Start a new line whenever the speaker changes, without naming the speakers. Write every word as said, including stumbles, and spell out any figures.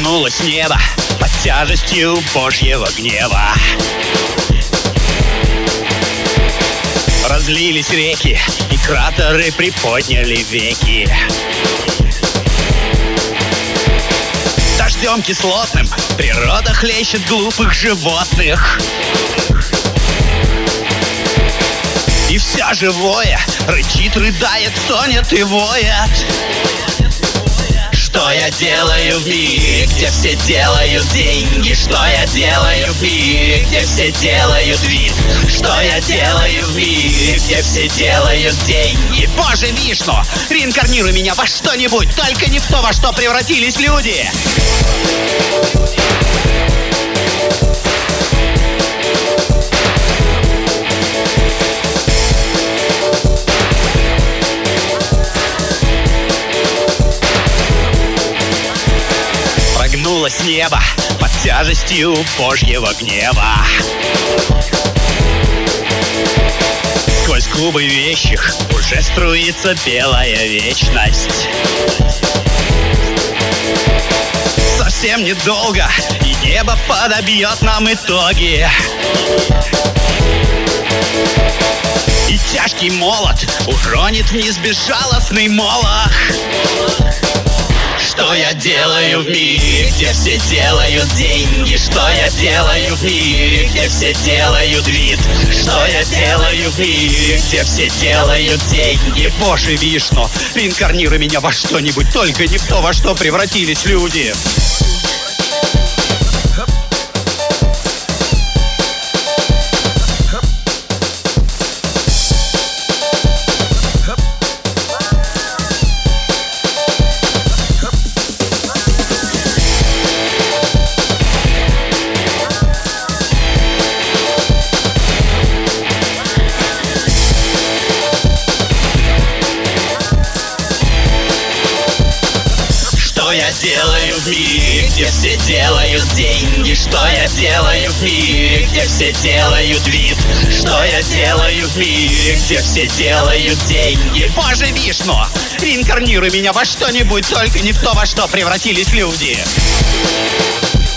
Прогнулось небо под тяжестью Божьего гнева. Разлились реки, и кратеры приподняли веки. Дождем кислотным природа хлещет глупых животных. И все живое рычит, рыдает, стонет и воет. Что я делаю в мире, где все делают деньги? Что я делаю в мире, где все делают вид? Что я делаю в мире, где все делают деньги? Боже, Вишну, реинкарнируй меня во что-нибудь, только не в то, во что превратились люди. Прогнулось небо под тяжестью Божьего гнева. Сквозь губы вещих уже струится белая вечность. Совсем недолго, и небо подобьет нам итоги. И тяжкий молот уронит вниз безжалостный молох. Что я делаю в мире, где все делают деньги? Что я делаю в мире, где все делают вид? Что я делаю в мире, где все делают деньги? Боже, Вишну, реинкарнируй меня во что-нибудь, только не в то, во что превратились люди. Что я делаю в мире, где все делают деньги? Что я делаю в мире, где все делают вид? Что я делаю в мире, где все делают деньги? Боже, Вишну, реинкарнируй меня во что-нибудь, только не в то, во что превратились люди.